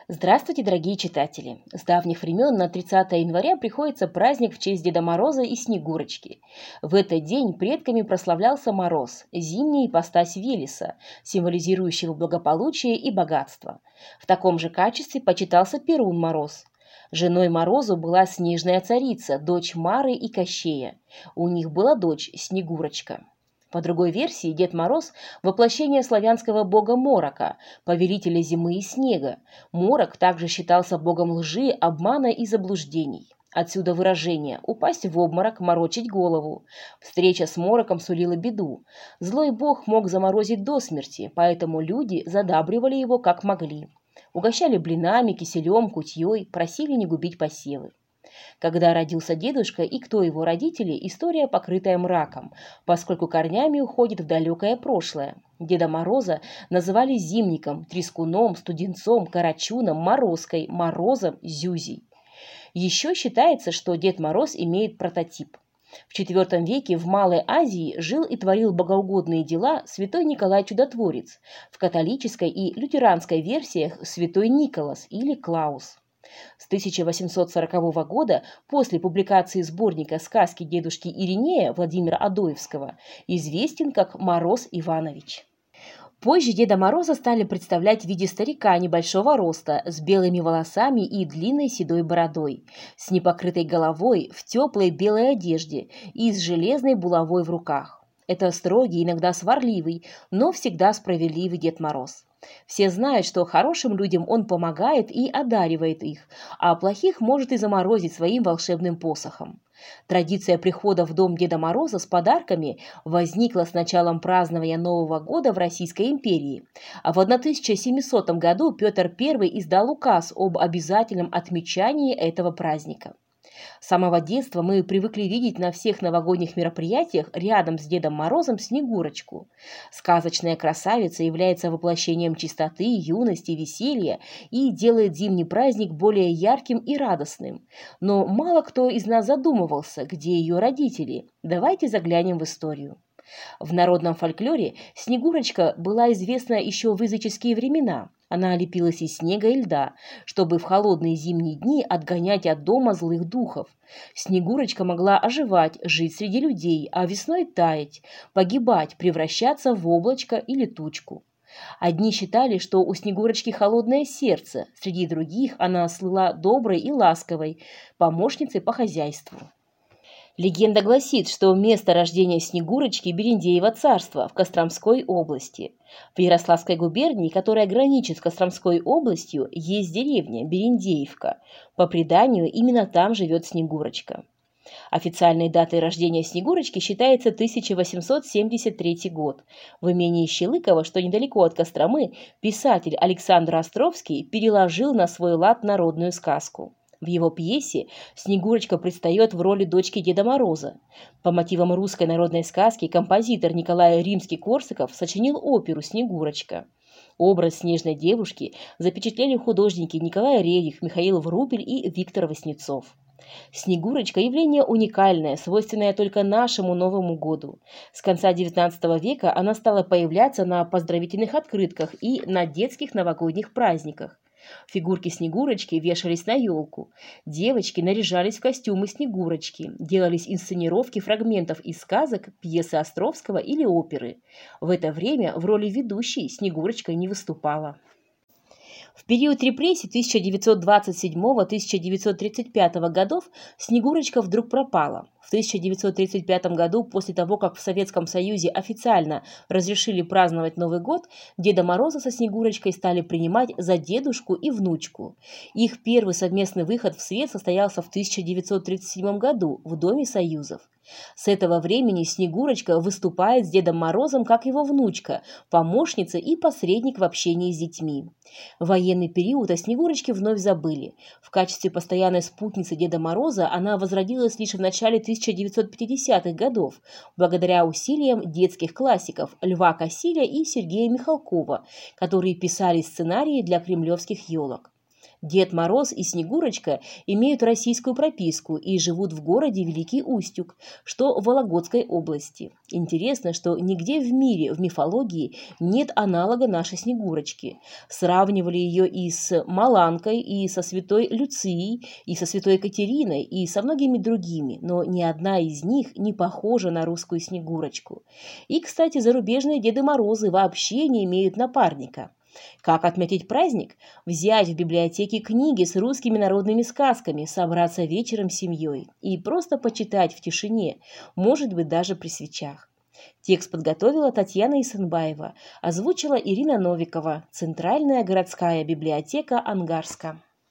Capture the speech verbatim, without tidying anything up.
Здравствуйте, дорогие читатели! С давних времен на тридцатое января приходится праздник в честь Деда Мороза и Снегурочки. В этот день предками прославлялся Мороз, зимняя ипостась Велеса, символизирующего благополучие и богатство. В таком же качестве почитался Перун Мороз. Женой Морозу была снежная царица, дочь Мары и Кощея. У них была дочь Снегурочка. По другой версии, Дед Мороз– воплощение славянского бога Морока, повелителя зимы и снега. Морок также считался богом лжи, обмана и заблуждений. Отсюда выражение «упасть в обморок, морочить голову». Встреча с Мороком сулила беду. Злой бог мог заморозить до смерти, поэтому люди задабривали его как могли. Угощали блинами, киселем, кутьей, просили не губить посевы. Когда родился дедушка и кто его родители, история покрытая мраком, поскольку корнями уходит в далекое прошлое. Деда Мороза называли зимником, трескуном, студенцом, карачуном, морозкой, морозом, зюзей. Еще считается, что Дед Мороз имеет прототип. В четвёртом веке в Малой Азии жил и творил богоугодные дела святой Николай Чудотворец, в католической и лютеранской версиях святой Николас или Клаус. С тысяча восемьсот сорокового года, после публикации сборника сказки дедушки Иринея Владимира Адоевского, известен как Мороз Иванович. Позже Деда Мороза стали представлять в виде старика небольшого роста, с белыми волосами и длинной седой бородой, с непокрытой головой, в теплой белой одежде и с железной булавой в руках. Это строгий, иногда сварливый, но всегда справедливый Дед Мороз. Все знают, что хорошим людям он помогает и одаривает их, а плохих может и заморозить своим волшебным посохом. Традиция прихода в дом Деда Мороза с подарками возникла с началом празднования Нового года в Российской империи, а в тысяча семисотом году Петр Первый издал указ об обязательном отмечании этого праздника. С самого детства мы привыкли видеть на всех новогодних мероприятиях рядом с Дедом Морозом Снегурочку. Сказочная красавица является воплощением чистоты, юности, веселья и делает зимний праздник более ярким и радостным. Но мало кто из нас задумывался, где ее родители. Давайте заглянем в историю. В народном фольклоре Снегурочка была известна еще в языческие времена. Она лепилась из снега и льда, чтобы в холодные зимние дни отгонять от дома злых духов. Снегурочка могла оживать, жить среди людей, а весной таять, погибать, превращаться в облачко или тучку. Одни считали, что у Снегурочки холодное сердце, среди других она слыла доброй и ласковой, помощницей по хозяйству. Легенда гласит, что место рождения Снегурочки – Берендеево царство в Костромской области. В Ярославской губернии, которая граничит с Костромской областью, есть деревня Берендеевка. По преданию, именно там живет Снегурочка. Официальной датой рождения Снегурочки считается тысяча восемьсот семьдесят третий год. В имении Щелыково, что недалеко от Костромы, писатель Александр Островский переложил на свой лад народную сказку. В его пьесе Снегурочка предстает в роли дочки Деда Мороза. По мотивам русской народной сказки композитор Николай Римский-Корсаков сочинил оперу «Снегурочка». Образ снежной девушки запечатлели художники Николай Рерих, Михаил Врубель и Виктор Васнецов. Снегурочка – явление уникальное, свойственное только нашему Новому году. С конца девятнадцатого века она стала появляться на поздравительных открытках и на детских новогодних праздниках. Фигурки Снегурочки вешались на елку. Девочки наряжались в костюмы Снегурочки, делались инсценировки фрагментов из сказок, пьесы Островского или оперы. В это время в роли ведущей Снегурочка не выступала. В период репрессий тысяча девятьсот двадцать седьмого — тысяча девятьсот тридцать пятого годов Снегурочка вдруг пропала. В тысяча девятьсот тридцать пятом году, после того, как в Советском Союзе официально разрешили праздновать Новый год, Деда Мороза со Снегурочкой стали принимать за дедушку и внучку. Их первый совместный выход в свет состоялся в тысяча девятьсот тридцать седьмом году в Доме Союзов. С этого времени Снегурочка выступает с Дедом Морозом как его внучка, помощница и посредник в общении с детьми. В военный период о Снегурочке вновь забыли. В качестве постоянной спутницы Деда Мороза она возродилась лишь в начале тысяча девятьсот пятидесятых годов, благодаря усилиям детских классиков Льва Косиля и Сергея Михалкова, которые писали сценарии для кремлевских елок. Дед Мороз и Снегурочка имеют российскую прописку и живут в городе Великий Устюг, что в Вологодской области. Интересно, что нигде в мире в мифологии нет аналога нашей Снегурочки. Сравнивали ее и с Маланкой, и со святой Люцией, и со святой Екатериной, и со многими другими, но ни одна из них не похожа на русскую Снегурочку. И, кстати, зарубежные Деды Морозы вообще не имеют напарника. Как отметить праздник? Взять в библиотеке книги с русскими народными сказками, собраться вечером с семьей и просто почитать в тишине, может быть, даже при свечах. Текст подготовила Татьяна Исенбаева, озвучила Ирина Новикова, Центральная городская библиотека Ангарска.